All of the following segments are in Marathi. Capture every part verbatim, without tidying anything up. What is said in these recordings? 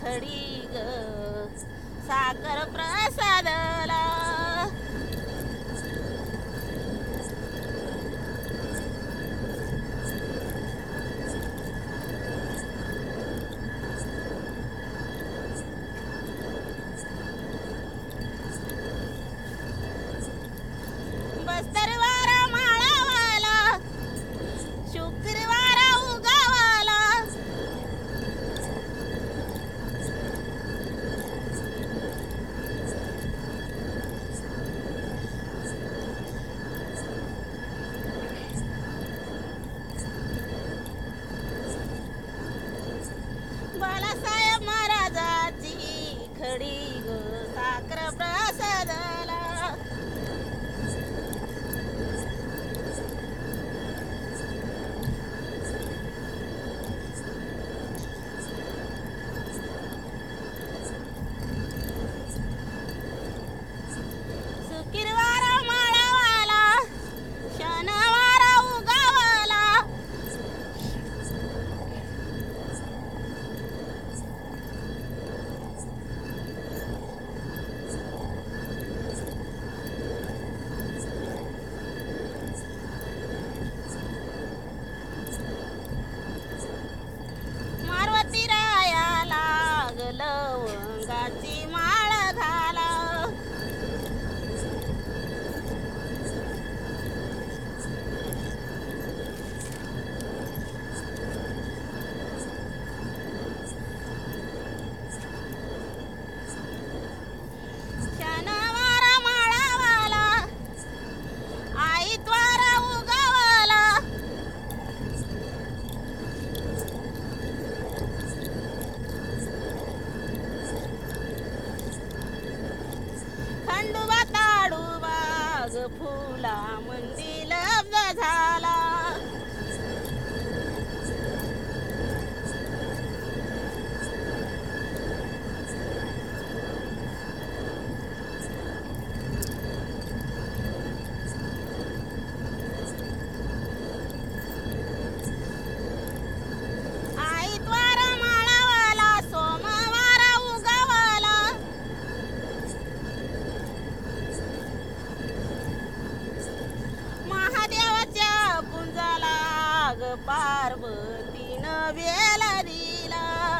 खडी ग साखर प्रसादला. बस्तरवार माळावाला शुक्रवार उगावाला. बाळासाहेब महाराजाची खडी ग साखर प्रसादला. शुक्रवार माळावाला शनिवार उगावाला. मारवती रायाला लवंगाची माळ घाला. शनिवार माळावाला आईतवार उगावाला. खंडोबा ताडोबाग फुला मंदी लब्ध झाला. आईतवार माळावाला सोमवार उगावाला. महादेवाच्या कुंजाला ग पार्वतीनं वेला दिला.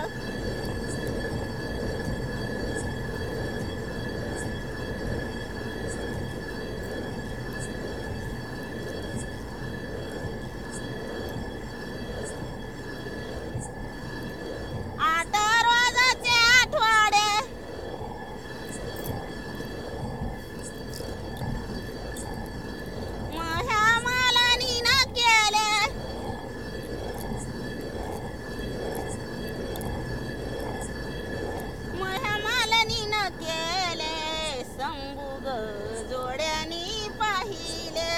आठ रोजाचे आठवडे मह्या मालानी न केले. मह्या मालानी न केले शंभू ग जोड्यानी पाहिले.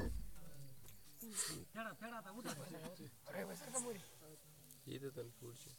इथं तर पुढची